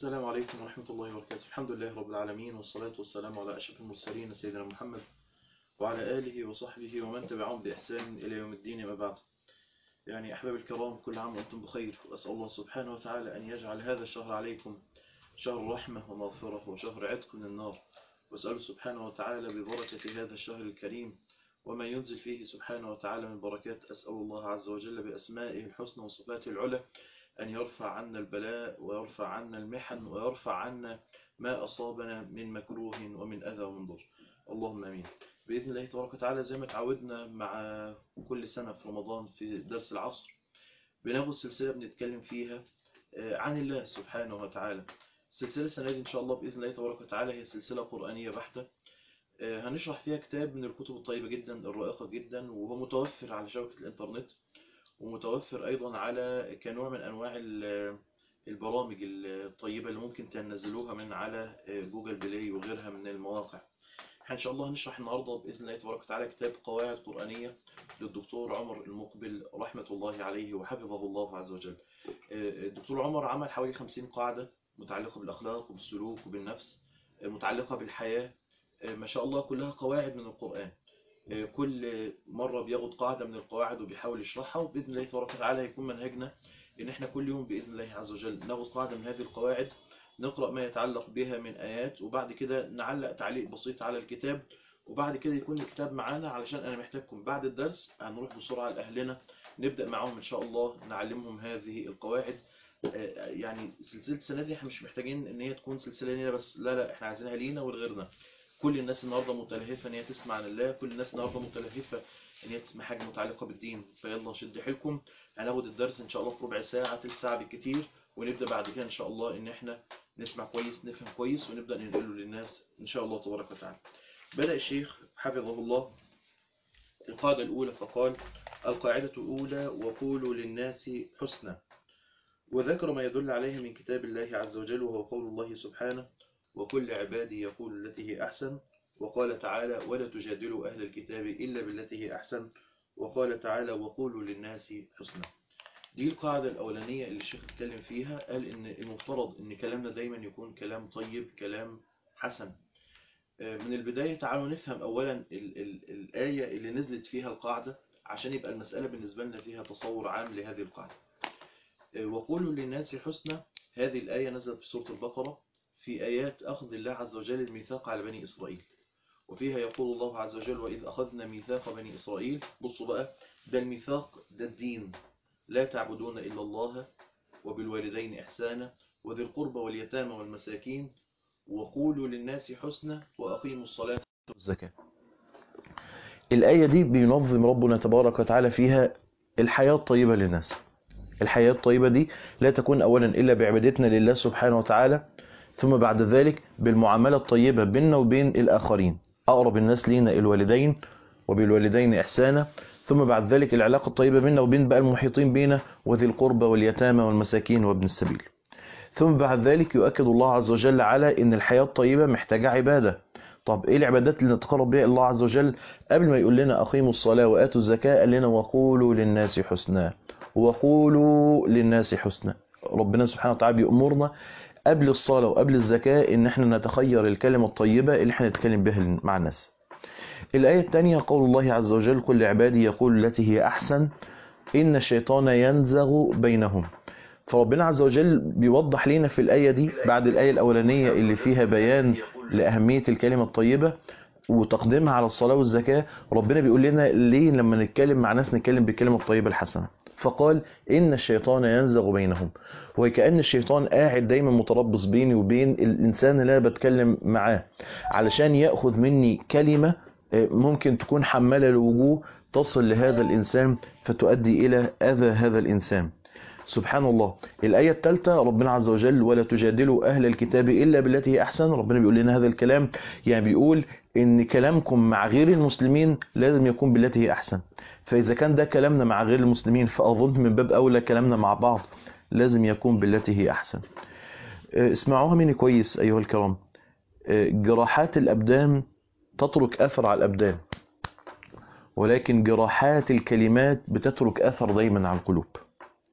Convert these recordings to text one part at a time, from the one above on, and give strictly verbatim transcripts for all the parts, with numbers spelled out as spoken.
السلام عليكم ورحمة الله وبركاته. الحمد لله رب العالمين، والصلاة والسلام على أشرف المرسلين سيدنا محمد وعلى آله وصحبه ومن تبعهم بإحسان إلى يوم الدين. ما بعد، يعني أحباب الكرام، كل عام وأنتم بخير، وأسأل الله سبحانه وتعالى أن يجعل هذا الشهر عليكم شهر رحمة ومغفرة وشهر عتق من النار، وأسأله سبحانه وتعالى ببركة هذا الشهر الكريم وما ينزل فيه سبحانه وتعالى من بركات، أسأل الله عز وجل بأسمائه الحسنى وصفاته العلى أن يرفع عنا البلاء ويرفع عنا المحن ويرفع عنا ما أصابنا من مكروه ومن أذى ومن ضر، اللهم أمين بإذن الله تبارك وتعالى. زي ما تعودنا مع كل سنة في رمضان في درس العصر بناخد سلسلة بنتكلم فيها عن الله سبحانه وتعالى. السلسلة السنة دي إن شاء الله بإذن الله تبارك وتعالى هي سلسلة قرآنية بحتة، هنشرح فيها كتاب من الكتب الطيبة جدا الرائقة جدا، وهو متوفر على شبكة الإنترنت، ومتوفر أيضا على كنوع من أنواع البرامج الطيبة اللي ممكن تنزلوها من على جوجل بلاي وغيرها من المواقع. إن شاء الله هنشرح النهاردة بإذن الله تبارك وتعالى كتاب قواعد قرآنية للدكتور عمر المقبل رحمة الله عليه وحفظه الله عز وجل. الدكتور عمر عمل حوالي خمسين قاعدة متعلقة بالأخلاق وبالسلوك وبالنفس، متعلقة بالحياة، ما شاء الله كلها قواعد من القرآن. كل مرة بياخد قاعدة من القواعد وبيحاول يشرحها، وبإذن الله تبارك وتعالى هيكون منهجنا إن إحنا كل يوم بإذن الله عز وجل ناخد قاعدة من هذه القواعد، نقرأ ما يتعلق بها من آيات، وبعد كده نعلق تعليق بسيط على الكتاب، وبعد كده يكون الكتاب معانا علشان أنا محتاجكم بعد الدرس هنروح بسرعة لأهلنا نبدأ معهم إن شاء الله نعلمهم هذه القواعد. يعني سلسلة السنة دي احنا مش محتاجين إن هي تكون سلسلة لينا بس، لا لا احنا عايزينها لينا ولغيرنا. كل الناس النهارده متلهفه ان هي تسمع عن الله، كل الناس النهارده متلهفه ان هي تسمع حاجه متعلقه بالدين، فيلا شد حيلكم. هناخد الدرس ان شاء الله في ربع ساعه تلت ساعه بالكتير، ونبدا بعد كده ان شاء الله ان احنا نسمع كويس نفهم كويس ونبدا ننقله للناس ان شاء الله تبارك وتعالى. بدا الشيخ حفظه الله القاعده الاولى فقال: القاعده الاولى وقولوا للناس حسنا، وذكر ما يدل عليها من كتاب الله عز وجل، وهو قول الله سبحانه: وكل عبادي يقول التي هي أحسن. وقال تعالى: ولا تجادلوا أهل الكتاب إلا بالتي هي أحسن. وقال تعالى: وقولوا للناس حسنا. دي القاعدة الأولانية اللي الشيخ اتكلم فيها، قال إن المفترض إن كلامنا دايما يكون كلام طيب، كلام حسن. من البداية تعالوا نفهم أولا ال ال الآية اللي نزلت فيها القاعدة عشان يبقى المسألة بالنسبة لنا فيها تصور عام لهذه القاعدة. وقولوا للناس حسنا، هذه الآية نزلت في سورة البقرة في آيات أخذ الله عز وجل الميثاق على بني إسرائيل، وفيها يقول الله عز وجل: وإذ أخذنا ميثاق بني إسرائيل. بصوا بقى، ده الميثاق، ده الدين: لا تعبدون إلا الله وبالوالدين إحسانا وذي القربى واليتامى والمساكين وقولوا للناس حسنا وأقيموا الصلاة والزكاة. الآية دي بينظم ربنا تبارك وتعالى فيها الحياة الطيبة للناس. الحياة الطيبة دي لا تكون أولا إلا بعبادتنا لله سبحانه وتعالى، ثم بعد ذلك بالمعاملة الطيبة بيننا وبين الآخرين، أقرب الناس لينا الوالدين وبالوالدين إحسانا، ثم بعد ذلك العلاقة الطيبة بيننا وبين بقى المحيطين بينا وذي القربى واليتامى والمساكين وابن السبيل. ثم بعد ذلك يؤكد الله عز وجل على إن الحياة الطيبة محتاجة عبادة. طب إيه العبادات اللي نتقرب بها الله عز وجل؟ قبل ما يقول لنا أقيموا الصلاة وآتوا الزكاة قال لنا: وقولوا للناس حسنا. وقولوا للناس حسنا. ربنا سبحانه وتعالى بيأمرنا قبل الصلاة وقبل الزكاة إن احنا نتخير الكلمة الطيبة اللي احنا نتكلم بها مع الناس. الآية الثانية قول الله عز وجل: كل عبادي يقول التي هي أحسن إن الشيطان ينزغ بينهم. فربنا عز وجل بيوضح لنا في الآية دي بعد الآية الأولانية اللي فيها بيان لأهمية الكلمة الطيبة وتقديمها على الصلاة والزكاة، ربنا بيقول لنا ليه لما نتكلم مع ناس نتكلم بالكلمة الطيبة الحسنة. فقال: إن الشيطان ينزغ بينهم، وكأن الشيطان قاعد دايما متربص بيني وبين الإنسان اللي أنا بتكلم معاه علشان يأخذ مني كلمة ممكن تكون حمالة الوجوه تصل لهذا الإنسان فتؤدي إلى أذى هذا الإنسان. سبحان الله. الآية الثالثة ربنا عز وجل: ولا تجادلوا أهل الكتاب إلا بالتي هي أحسن. ربنا بيقول لنا هذا الكلام، يعني بيقول إن كلامكم مع غير المسلمين لازم يكون بالتي هي أحسن. فإذا كان ده كلامنا مع غير المسلمين فأظن من باب أولى كلامنا مع بعض لازم يكون بالتي هي أحسن. اسمعوها مني كويس أيها الكرام، جراحات الأبدان تترك أثر على الأبدان، ولكن جراحات الكلمات بتترك أثر دايما على القلوب.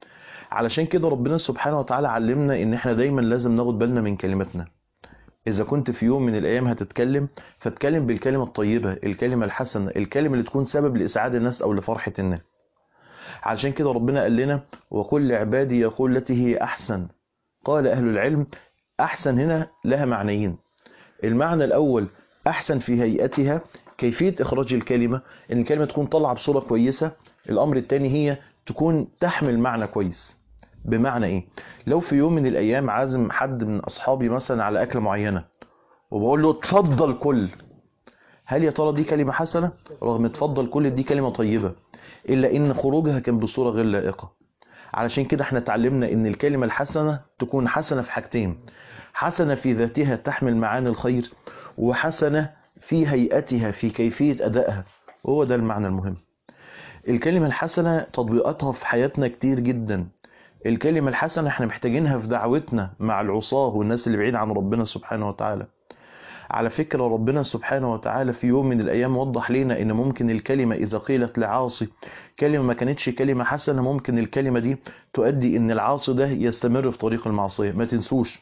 علشان كده ربنا سبحانه وتعالى علمنا ان احنا دايما لازم ناخد بالنا من كلماتنا. اذا كنت في يوم من الايام هتتكلم، فاتكلم بالكلمة الطيبة، الكلمة الحسنة، الكلمة اللي تكون سبب لاسعاد الناس او لفرحة الناس. علشان كده ربنا قال لنا وقل لعبادي يقول التي هي احسن. قال اهل العلم احسن هنا لها معنيين. المعنى الاول احسن في هيئتها، كيفية اخراج الكلمة، ان الكلمة تكون طالعة بصورة كويسة. الامر الثاني هي تكون تحمل معنى كويس. بمعنى ايه؟ لو في يوم من الايام عازم حد من اصحابي مثلا على اكلة معينة وبقول له اتفضل كل، هل يا ترى دي كلمة حسنة؟ رغم اتفضل كل دي كلمة طيبة، الا ان خروجها كان بصورة غير لائقة. علشان كده احنا اتعلمنا ان الكلمة الحسنة تكون حسنة في حاجتين: حسنة في ذاتها تحمل معاني الخير، وحسنة في هيئتها في كيفية أدائها. وهو ده المعنى المهم. الكلمة الحسنة تطبيقاتها في حياتنا كتير جدا. الكلمة الحسنة احنا محتاجينها في دعوتنا مع العصاة والناس اللي بعيد عن ربنا سبحانه وتعالى. على فكرة ربنا سبحانه وتعالى في يوم من الأيام وضح لنا إن ممكن الكلمة إذا قيلت لعاصي كلمة ما كانتش كلمة حسنة، ممكن الكلمة دي تؤدي إن العاصي ده يستمر في طريق المعصية. ما تنسوش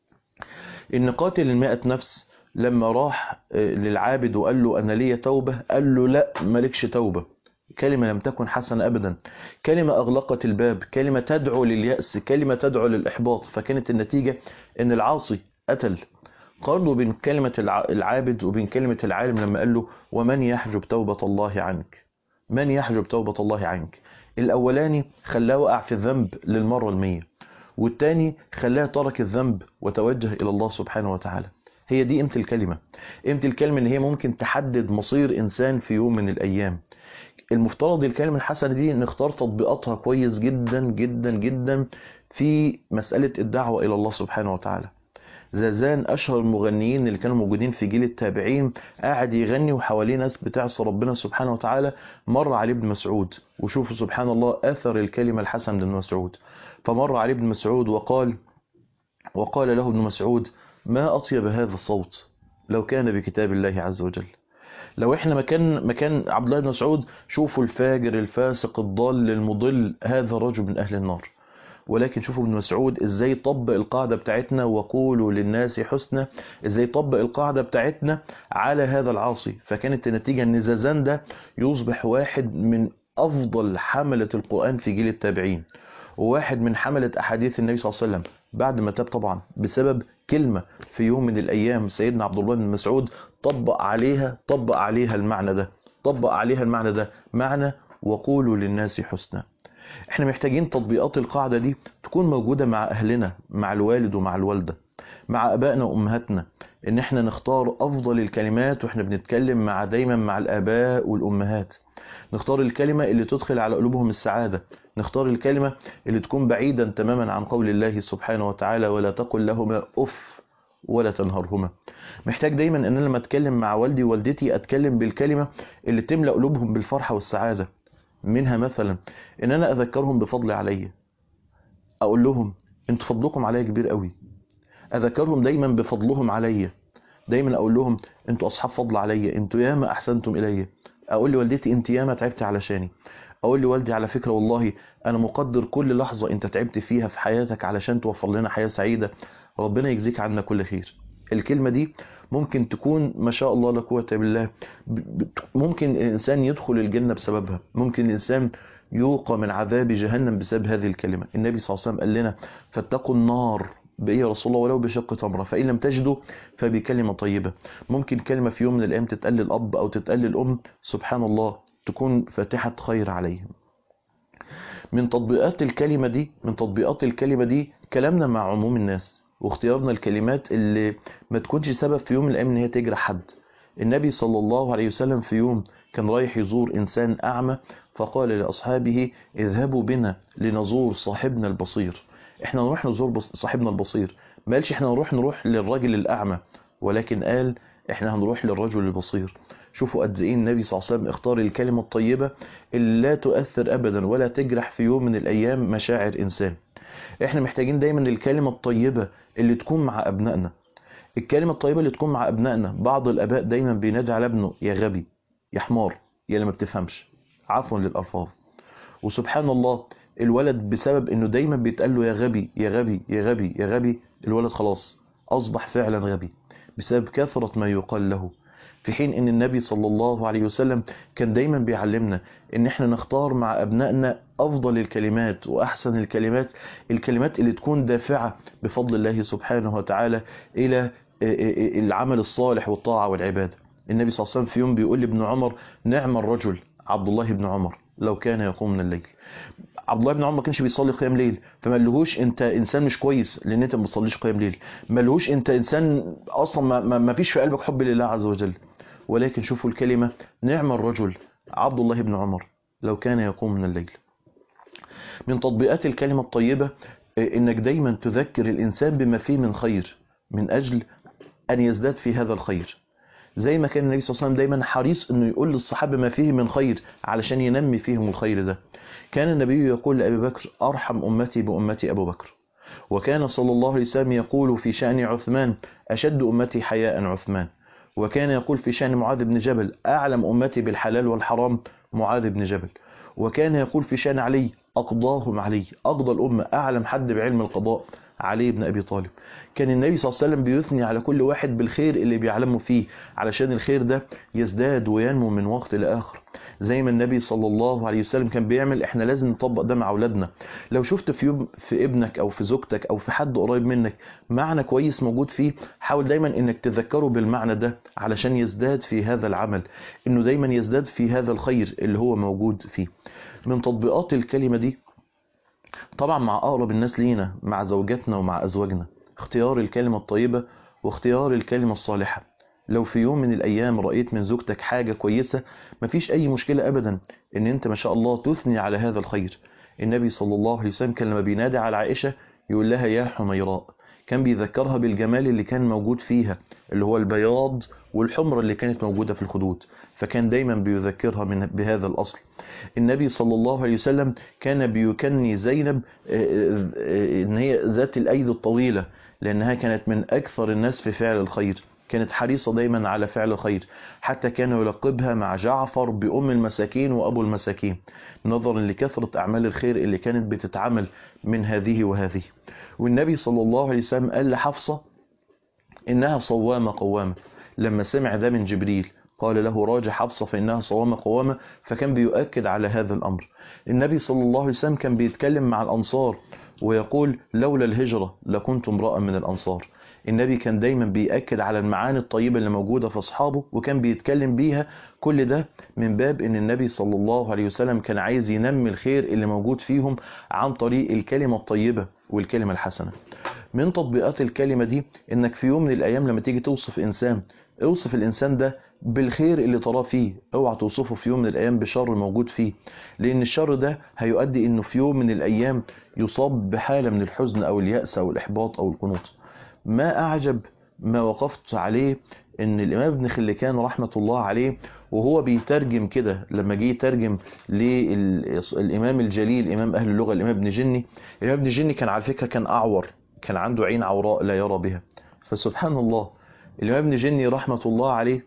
إن قاتل المائة نفس لما راح للعابد وقال له أنا لي توبة، قال له لا مالكش توبة. كلمة لم تكن حسنة أبدا، كلمة أغلقت الباب، كلمة تدعو لليأس، كلمة تدعو للإحباط. فكانت النتيجة إن العاصي قتل. قارنوا بين كلمة العابد وبين كلمة العالم لما قال له ومن يحجب توبة الله عنك. من يحجب توبة الله عنك؟ الأولاني خلاه وقع في الذنب للمرة المية، والتاني خلاه ترك الذنب وتوجه إلى الله سبحانه وتعالى. هي دي قيمة الكلمة. قيمة الكلمة إن هي ممكن تحدد مصير إنسان في يوم من الأيام. المفترض الكلمة الحسنة دي نختار تطبيقاتها كويس جدا جدا جدا في مسألة الدعوة إلى الله سبحانه وتعالى. زازان أشهر المغنيين اللي كانوا موجودين في جيل التابعين قاعد يغني وحواليه ناس بتعصى ربنا سبحانه وتعالى. مر عليه ابن مسعود، وشوفوا سبحان الله أثر الكلمة الحسنة لابن مسعود. فمر عليه ابن مسعود وقال وقال له ابن مسعود ما أطيب هذا الصوت لو كان بكتاب الله عز وجل. لو احنا مكان مكان عبد الله بن مسعود، شوفوا الفاجر الفاسق الضال المضل، هذا رجل من أهل النار. ولكن شوفوا ابن مسعود ازاي طبق القاعدة بتاعتنا وقولوا للناس حسنى، ازاي طبق القاعدة بتاعتنا على هذا العاصي. فكانت النتيجة ان زازان ده يصبح واحد من افضل حملة القرآن في جيل التابعين، وواحد من حملة احاديث النبي صلى الله عليه وسلم بعد ما تاب طبعا بسبب كلمة في يوم من الايام سيدنا عبد الله بن مسعود طبق عليها طبق عليها المعنى ده طبق عليها المعنى ده معنى وقولوا للناس حسنى. احنا محتاجين تطبيقات القاعدة دي تكون موجودة مع اهلنا، مع الوالد ومع الوالدة، مع ابائنا وامهاتنا، ان احنا نختار افضل الكلمات واحنا بنتكلم مع دايما مع الاباء والامهات. نختار الكلمة اللي تدخل على قلوبهم السعادة، نختار الكلمة اللي تكون بعيدا تماما عن قول الله سبحانه وتعالى ولا تقل لهما اف ولا تنهرهما. محتاج دايما ان انا لما اتكلم مع والدي ووالدتي اتكلم بالكلمة اللي تملأ قلوبهم بالفرحة والسعادة. منها مثلا ان انا اذكرهم بفضل عليا، اقول لهم انتوا فضلكم عليا كبير قوي. اذكرهم دايما بفضلهم عليا، دايما اقول لهم انتوا اصحاب فضل عليا، انتوا ياما احسنتم الي. اقول لوالدتي انت ياما تعبت علشاني. اقول لوالدي على فكرة والله انا مقدر كل لحظة انت تعبت فيها في حياتك علشان توفر لنا حياة سعيدة، ربنا يجزيك عنا كل خير. الكلمة دي ممكن تكون ما شاء الله لا قوة الا بالله، ممكن الانسان يدخل الجنة بسببها، ممكن الانسان يوقى من عذاب جهنم بسبب هذه الكلمة. النبي صلى الله عليه وسلم قال لنا فاتقوا النار بإيه يا رسول الله؟ ولو بشق تمرة، فإن لم تجدوا فبكلمة طيبة. ممكن كلمة في يوم من الأيام تتقال للأب أو تتقال للأم سبحان الله تكون فاتحة خير عليهم. من تطبيقات الكلمة دي من تطبيقات الكلمة دي كلامنا مع عموم الناس، واختيارنا الكلمات اللي ما تكونش سبب في يوم من الأيام إن هي تجرح حد. النبي صلى الله عليه وسلم في يوم كان رايح يزور إنسان أعمى، فقال لأصحابه اذهبوا بنا لنزور صاحبنا البصير. احنا نروح نزور صاحبنا البصير، ما قالش احنا نروح نروح للراجل الأعمى، ولكن قال احنا هنروح للرجل البصير. شوفوا قد ايه النبي صلى الله عليه وسلم اختار الكلمة الطيبة اللي لا تؤثر أبدا ولا تجرح في يوم من الأيام مشاعر إنسان. احنا محتاجين دايما الكلمة الطيبة اللي تكون مع أبنائنا، الكلمة الطيبة اللي تكون مع أبنائنا. بعض الآباء دايما بينادي على ابنه يا غبي، يا حمار، يا اللي ما بتفهمش، عفوا للألفاظ. وسبحان الله الولد بسبب انه دايما بيتقال له يا غبي يا غبي يا غبي يا غبي، الولد خلاص اصبح فعلا غبي بسبب كثرة ما يقال له. في حين ان النبي صلى الله عليه وسلم كان دايما بيعلمنا ان احنا نختار مع ابنائنا افضل الكلمات واحسن الكلمات، الكلمات اللي تكون دافعة بفضل الله سبحانه وتعالى الى العمل الصالح والطاعة والعبادة. النبي صلى الله عليه وسلم في يوم بيقول لابن عمر: نعم الرجل عبد الله بن عمر لو كان يقوم من الليل. عبد الله بن عمر ما كانش بيصلي قيام ليل، فما لهوش انت انسان مش كويس لان انت ما بتصليش قيام ليل، ما لهوش انت انسان اصلا ما, ما فيش في قلبك حب لله عز وجل. ولكن شوفوا الكلمة: نعم الرجل عبد الله بن عمر لو كان يقوم من الليل. من تطبيقات الكلمة الطيبة انك دايما تذكر الانسان بما فيه من خير من اجل ان يزداد في هذا الخير، زي ما كان النبي صلى الله عليه وسلم دايما حريص انه يقول للصحابة ما فيه من خير علشان ينمي فيهم الخير ده. كان النبي يقول لأبي بكر: أرحم أمتي بأمتي أبو بكر. وكان صلى الله عليه وسلم يقول في شأن عثمان: أشد أمتي حياء عثمان. وكان يقول في شأن معاذ بن جبل: أعلم أمتي بالحلال والحرام معاذ بن جبل. وكان يقول في شأن علي: أقضاهم علي، أقضى الأمة أعلم حد بعلم القضاء علي بن أبي طالب. كان النبي صلى الله عليه وسلم بيثني على كل واحد بالخير اللي بيعلمه فيه علشان الخير ده يزداد وينمو من وقت لآخر. زي ما النبي صلى الله عليه وسلم كان بيعمل، احنا لازم نطبق ده مع اولادنا. لو شفت في يوم في ابنك او في زوجتك او في حد قريب منك معنى كويس موجود فيه، حاول دايما انك تذكره بالمعنى ده علشان يزداد في هذا العمل، انه دايما يزداد في هذا الخير اللي هو موجود فيه. من تطبيقات الكلمة دي طبعا مع اقرب الناس لينا، مع زوجاتنا ومع ازواجنا، اختيار الكلمة الطيبة واختيار الكلمة الصالحة. لو في يوم من الايام رأيت من زوجتك حاجة كويسة، مفيش اي مشكلة ابدا ان انت ما شاء الله تثني على هذا الخير. النبي صلى الله عليه وسلم كان لما بينادي على عائشة يقول لها: يا حميراء. كان بيذكرها بالجمال اللي كان موجود فيها، اللي هو البياض والحمرة اللي كانت موجودة في الخدود، فكان دايما بيذكرها من بهذا الأصل. النبي صلى الله عليه وسلم كان بيكني زينب ان هي ذات الأيدي الطويلة، لأنها كانت من أكثر الناس في فعل الخير، كانت حريصة دايما على فعل الخير، حتى كان يلقبها مع جعفر بأم المساكين وأبو المساكين، نظرا لكثرة أعمال الخير اللي كانت بتتعمل من هذه وهذه. والنبي صلى الله عليه وسلم قال لحفصة إنها صوامة قوامة. لما سمع ده من جبريل قال له: راجع حفصة فإنها صوامة قوامة، فكان بيؤكد على هذا الأمر. النبي صلى الله عليه وسلم كان بيتكلم مع الأنصار ويقول: لولا الهجرة لكنت امرأ من الأنصار. النبي كان دايما بيأكد على المعاني الطيبة اللي موجودة في أصحابه وكان بيتكلم بيها، كل ده من باب ان النبي صلى الله عليه وسلم كان عايز ينمي الخير اللي موجود فيهم عن طريق الكلمة الطيبة والكلمة الحسنة. من تطبيقات الكلمة دي انك في يوم من الايام لما تيجي توصف انسان، اوصف الانسان ده بالخير اللي تراه فيه، اوعى توصفه في يوم من الايام بشر موجود فيه، لان الشر ده هيؤدي انه في يوم من الايام يصاب بحالة من الحزن او اليأس او الاحباط او القنوط. ما اعجب ما وقفت عليه ان الامام ابن خلكان رحمة الله عليه وهو بيترجم كده، لما جه يترجم للامام الجليل امام اهل اللغة الامام ابن جني، الامام ابن جني كان على فكرة كان اعور، كان عنده عين عوراء لا يرى بها. فسبحان الله الامام ابن جني رحمة الله عليه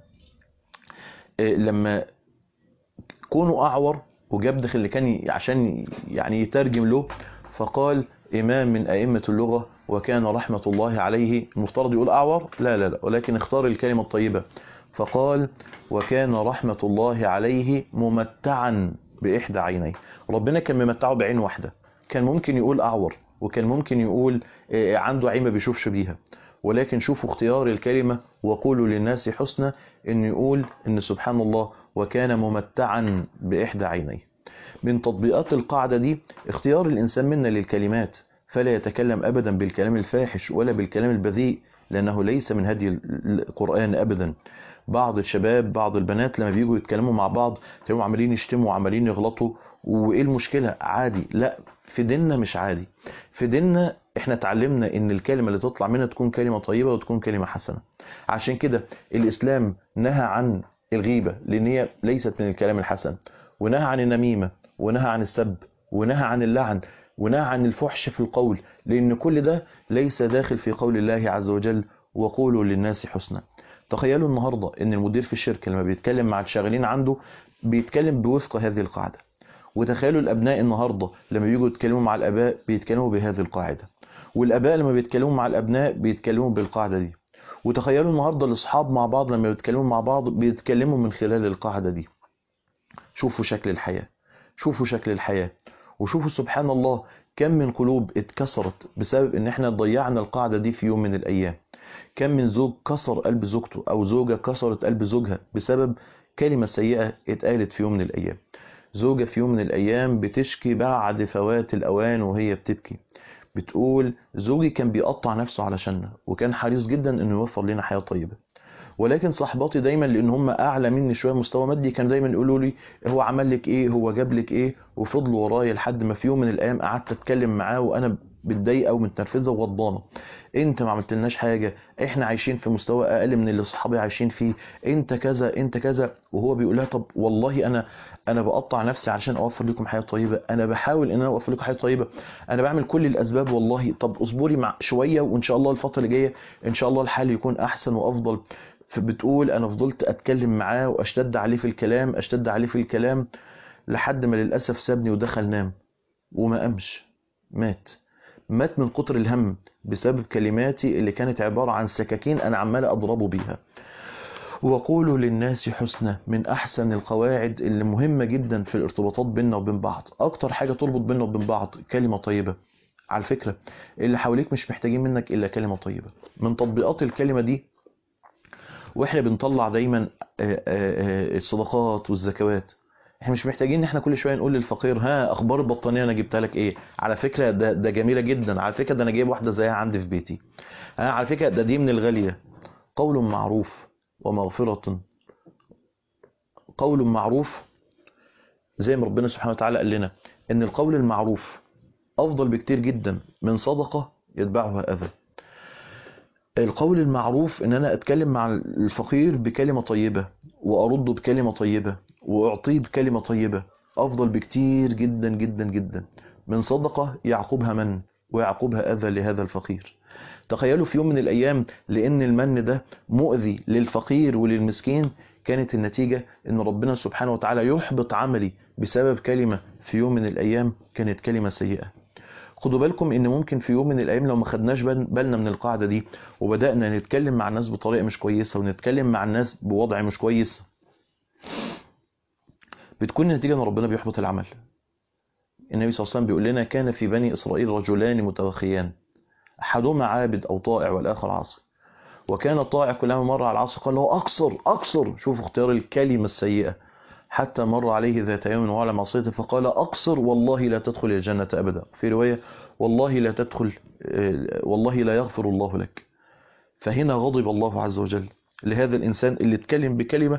لما كونه اعور وجاب ابن خلكان عشان يعني يترجم له، فقال: امام من ائمة اللغة وكان رحمة الله عليه، المفترض يقول اعور، لا لا لا، ولكن اختار الكلمة الطيبة فقال: وكان رحمة الله عليه ممتعا باحدى عينيه. ربنا كان ممتعه بعين واحدة، كان ممكن يقول اعور وكان ممكن يقول عنده عين ما بيشوفش بيها، ولكن شوفوا اختيار الكلمة وقولوا للناس حسنى، ان يقول ان سبحان الله وكان ممتعا باحدى عينيه. من تطبيقات القاعدة دي اختيار الانسان منا للكلمات، فلا يتكلم ابدا بالكلام الفاحش ولا بالكلام البذيء، لانه ليس من هدي القرآن ابدا. بعض الشباب بعض البنات لما بييجوا يتكلموا مع بعض تلاقيهم عمالين يشتموا وعمالين يغلطوا، وايه المشكلة؟ عادي. لا، في ديننا مش عادي، في ديننا احنا اتعلمنا ان الكلمة اللي تطلع منها تكون كلمة طيبة وتكون كلمة حسنة. عشان كده الاسلام نهى عن الغيبة لان هي ليست من الكلام الحسن، ونهى عن النميمة، ونهى عن السب، ونهى عن اللعن، ونهى عن الفحش في القول، لان كل ده ليس داخل في قول الله عز وجل: وقولوا للناس حسنا. تخيلوا النهاردة ان المدير في الشركة لما بيتكلم مع الشاغلين عنده بيتكلم بوفق هذه القاعدة، وتخيلوا الأبناء النهاردة لما بيجوا يتكلموا مع الآباء بيتكلموا بهذه القاعدة، والآباء لما بيتكلموا مع الأبناء بيتكلموا بالقاعدة دي. وتخيلوا النهاردة الأصحاب مع بعض لما بيتكلموا مع بعض بيتكلموا من خلال القاعدة دي. شوفوا شكل الحياة، شوفوا شكل الحياة، وشوفوا سبحان الله كم من قلوب اتكسرت بسبب ان احنا ضيعنا القاعدة دي في يوم من الأيام. كم من زوج كسر قلب زوجته أو زوجة كسرت قلب زوجها بسبب كلمة سيئة اتقالت في يوم من الأيام. زوجة في يوم من الأيام بتشكي بعد فوات الأوان وهي بتبكي، بتقول زوجي كان بيقطع نفسه علشاننا وكان حريص جدا انه يوفر لنا حياة طيبة، ولكن صحباتي دايما لان هم اعلى مني شويه مستوى مادي كانوا دايما يقولوا لي هو عمل لك ايه، هو جاب لك ايه، وفضلوا ورايا لحد ما في يوم من الايام قعدت اتكلم معاه وانا متضايقه ومتنرفزه وغضبانه. انت ما عملتلناش حاجه، احنا عايشين في مستوى اقل من اللي صحابي عايشين فيه، انت كذا انت كذا. وهو بيقول لها طب والله انا انا بقطع نفسي عشان اوفر لكم حياه طيبه، انا بحاول ان انا اوفر لكم حياه طيبه، انا بعمل كل الاسباب والله، طب اصبري مع شويه وان شاء الله الفتره اللي جايه ان شاء الله الحال يكون احسن وافضل. فبتقول انا فضلت اتكلم معاه واشتد عليه في الكلام اشتد عليه في الكلام لحد ما للاسف سابني ودخل نام وما قامش، مات مات من كتر الهم بسبب كلماتي اللي كانت عبارة عن سكاكين انا عمال اضربه بيها. وقولوا للناس حسنى من احسن القواعد اللي مهمة جدا في الارتباطات بيننا وبين بعض. اكتر حاجة تربط بيننا وبين بعض كلمة طيبة. على فكرة اللي حواليك مش محتاجين منك الا كلمة طيبة. من تطبيقات الكلمة دي واحنا بنطلع دايما الصدقات والزكوات، احنا مش محتاجين ان احنا كل شويه نقول للفقير ها اخبار البطانيه انا جبتها لك ايه، على فكره ده ده جميله جدا، على فكره ده انا جايب واحده زيها عندي في بيتي، ها على فكره ده دي من الغاليه. قول معروف ومغفره، قول معروف زي ما ربنا سبحانه وتعالى قال لنا ان القول المعروف افضل بكتير جدا من صدقه يتبعها اذى. القول المعروف ان انا اتكلم مع الفقير بكلمة طيبة وارده بكلمة طيبة واعطيه بكلمة طيبة افضل بكتير جدا جدا جدا من صدقة يعقبها من ويعقبها اذى لهذا الفقير. تخيلوا في يوم من الايام لان المن ده مؤذي للفقير وللمسكين، كانت النتيجة ان ربنا سبحانه وتعالى يحبط عملي بسبب كلمة في يوم من الايام كانت كلمة سيئة. خدوا بالكم ان ممكن في يوم من الايام لو ما خدناش بالنا من القاعدة دي وبدأنا نتكلم مع الناس بطريقة مش كويسة ونتكلم مع الناس بوضع مش كويس، بتكون النتيجة ان ربنا بيحبط العمل. النبي صلى الله عليه وسلم بيقول لنا كان في بني اسرائيل رجلان متوخيان احدهما عابد او طائع والاخر عاصي، وكان الطائع كلما مر على العاصي قال له اقصر اقصر، شوف اختيار الكلمة السيئة، حتى مر عليه ذات يوم وعلى معصيته فقال اقصر والله لا تدخل الجنة ابدا، في رواية والله لا تدخل والله لا يغفر الله لك. فهنا غضب الله عز وجل لهذا الإنسان اللي اتكلم بكلمة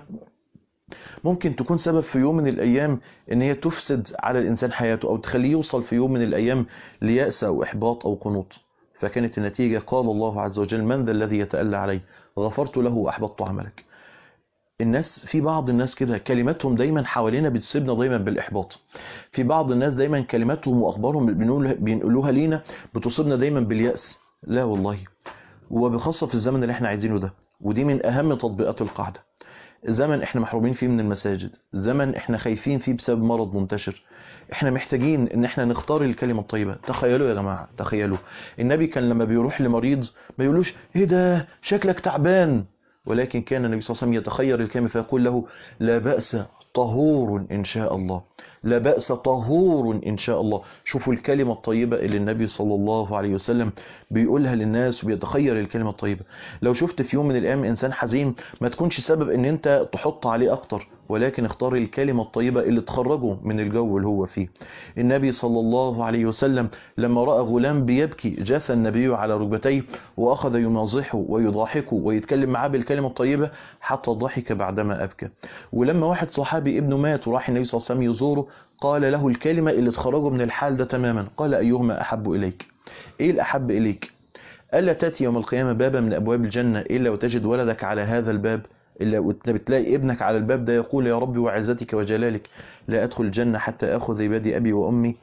ممكن تكون سبب في يوم من الأيام ان هي تفسد على الإنسان حياته أو تخليه يوصل في يوم من الأيام ليأس أو إحباط أو قنوط. فكانت النتيجة قال الله عز وجل من ذا الذي يتألى عليه غفرت له وأحبطت عملك. الناس في بعض الناس كده كلماتهم دايما حوالينا بتصيبنا دايما بالإحباط، في بعض الناس دايما كلماتهم وأخبارهم بينقلوها لينا بتصيبنا دايما باليأس. لا والله، وبخاصة في الزمن اللي احنا عايزينه ده، ودي من أهم تطبيقات القاعدة. زمن احنا محرومين فيه من المساجد، زمن احنا خايفين فيه بسبب مرض منتشر، احنا محتاجين ان احنا نختار الكلمة الطيبة. تخيلوا يا جماعة، تخيلوا النبي كان لما بيروح لمريض ما يقولوش ايه ده شكلك تعبان، ولكن كان النبي صلى الله عليه وسلم يتخير الكلمة فيقول له لا بأس طهور إن شاء الله، لا بأس طهور إن شاء الله. شوفوا الكلمة الطيبة اللي النبي صلى الله عليه وسلم بيقولها للناس وبيتخير الكلمة الطيبة. لو شفت في يوم من الأيام إنسان حزين ما تكونش سبب إن أنت تحط عليه أكتر، ولكن اختار الكلمة الطيبة اللي تخرجه من الجو اللي هو فيه. النبي صلى الله عليه وسلم لما رأى غلام بيبكي جاث النبي على ركبتيه وأخذ يناصحه ويضاحكه ويتكلم معاه بالكلمة الطيبة حتى ضحك بعدما أبكى. ولما واحد صحابي ابنه مات وراح النبي صلى الله عليه وسلم يزوره قال له الكلمة اللي تخرجه من الحال ده تماما، قال أيهما أحب إليك؟ إيه الأحب إليك؟ ألا تأتي يوم القيامة بابا من أبواب الجنة إلا وتجد ولدك على هذا الباب، إلا بتلاقي ابنك على الباب ده يقول يا ربي وعزتك وجلالك لا أدخل الجنة حتى أخذ بيد أبي وأمي،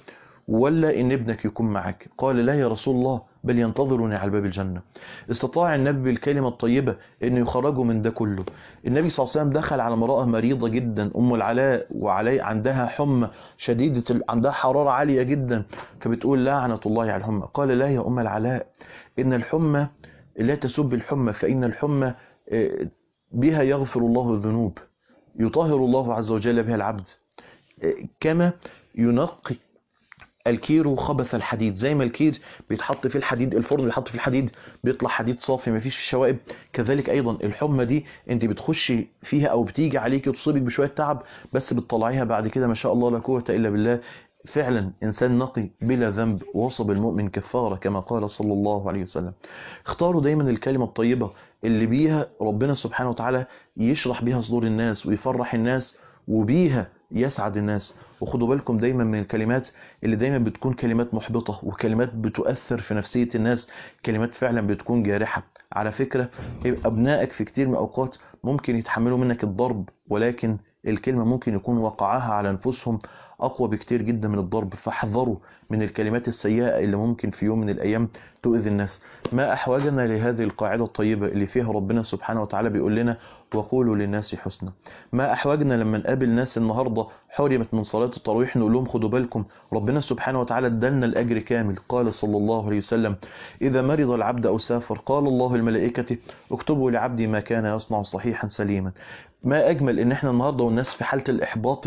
ولا إن ابنك يكون معك؟ قال لا يا رسول الله، بل ينتظرني على باب الجنة. استطاع النبي بالكلمة الطيبة أن يخرجه من ده كله. النبي صلى الله عليه وسلم دخل على امرأة مريضة جدا، أم العلاء، وعلي عندها حمى شديدة، عندها حرارة عالية جدا، فبتقول لعنة الله على الحمى. قال لا يا أم العلاء، إن الحمى لا تسب الحمى، فإن الحمى بها يغفر الله الذنوب، يطهر الله عز وجل بها العبد، كما ينقي الكير خبث الحديد. زي ما الكير بيتحط في الحديد، الفرن اللي بيتحط في الحديد بيطلع حديد صافي ما فيش شوائب، كذلك ايضا الحمى دي انت بتخشي فيها او بتيجي عليك وتصيبك بشويه تعب، بس بتطلعيها بعد كده ما شاء الله لا قوه الا بالله، فعلا انسان نقي بلا ذنب، وصب المؤمن كفاره كما قال صلى الله عليه وسلم. اختاروا دايما الكلمه الطيبه اللي بيها ربنا سبحانه وتعالى يشرح بيها صدور الناس ويفرح الناس وبيها يسعد الناس. وخدوا بالكم دايما من الكلمات اللي دايما بتكون كلمات محبطة وكلمات بتؤثر في نفسية الناس، كلمات فعلا بتكون جارحة. على فكرة أبنائك في كتير من الأوقات ممكن يتحملوا منك الضرب، ولكن الكلمة ممكن يكون وقعها على أنفسهم أقوى بكتير جدا من الضرب، فاحذروا من الكلمات السيئة اللي ممكن في يوم من الأيام تؤذي الناس. ما أحوجنا لهذه القاعدة الطيبة اللي فيها ربنا سبحانه وتعالى بيقول لنا وقولوا للناس حسنا. ما أحوجنا لما نقابل ناس النهاردة حرمت من صلاة التراويح نقول لهم خدوا بالكم ربنا سبحانه وتعالى ادالنا الأجر كامل. قال صلى الله عليه وسلم إذا مرض العبد أو سافر قال الله الملائكة اكتبوا لعبدي ما كان يصنع صحيحا سليما. ما أجمل إن احنا النهاردة والناس في حالة الإحباط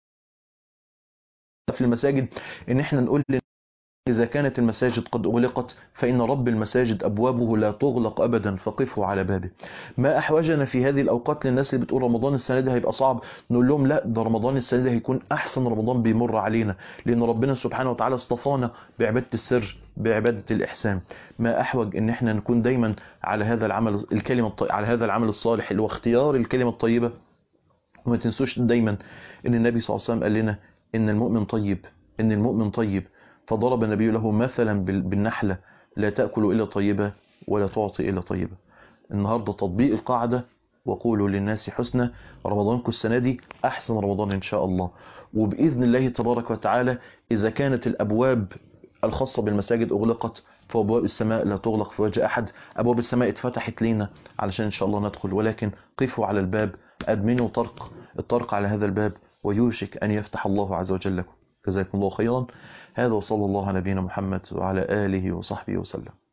في المساجد إن احنا نقول إذا كانت المساجد قد أغلقت فإن رب المساجد أبوابه لا تغلق أبدا فقفوا على بابه. ما أحوجنا في هذه الأوقات للناس اللي بتقول رمضان السنة دي هيبقى صعب، نقول لهم لا، ده رمضان السنة دي هيكون أحسن رمضان بيمر علينا، لأن ربنا سبحانه وتعالى اصطفانا بعبادة السر بعبادة الإحسان. ما أحوج إن احنا نكون دايما على هذا العمل الكلمة الطيبة، على هذا العمل الصالح اللي هو اختيار الكلمة الطيبة. وما تنسوش دايما إن النبي صلى الله عليه وسلم قال لنا إن المؤمن طيب، إن المؤمن طيب، فضرب النبي له مثلا بالنحلة لا تأكل إلا طيبة ولا تعطي إلا طيبة. النهاردة تطبيق القاعدة وقولوا للناس حسنى. رمضانكم السنة دي أحسن رمضان إن شاء الله، وبإذن الله تبارك وتعالى إذا كانت الأبواب الخاصة بالمساجد أغلقت فأبواب السماء لا تغلق في وجه أحد. أبواب السماء اتفتحت لينا علشان إن شاء الله ندخل، ولكن قفوا على الباب، أدمنوا طرق الطرق على هذا الباب، ويوشك أن يفتح الله عز وجل لكم. جزاكم الله خيرا. هذا وصلى الله على نبينا محمد وعلى آله وصحبه وسلم.